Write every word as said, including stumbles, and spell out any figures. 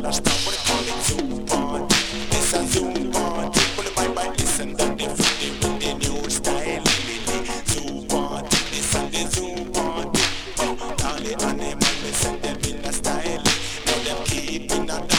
understand what they call it zoo party. It's a zoo party. Pull the bye bye, listen to the footy with the new style. Zoo party, this and the zoo party. Oh, all the animals, we send them in a style. Let them keep in a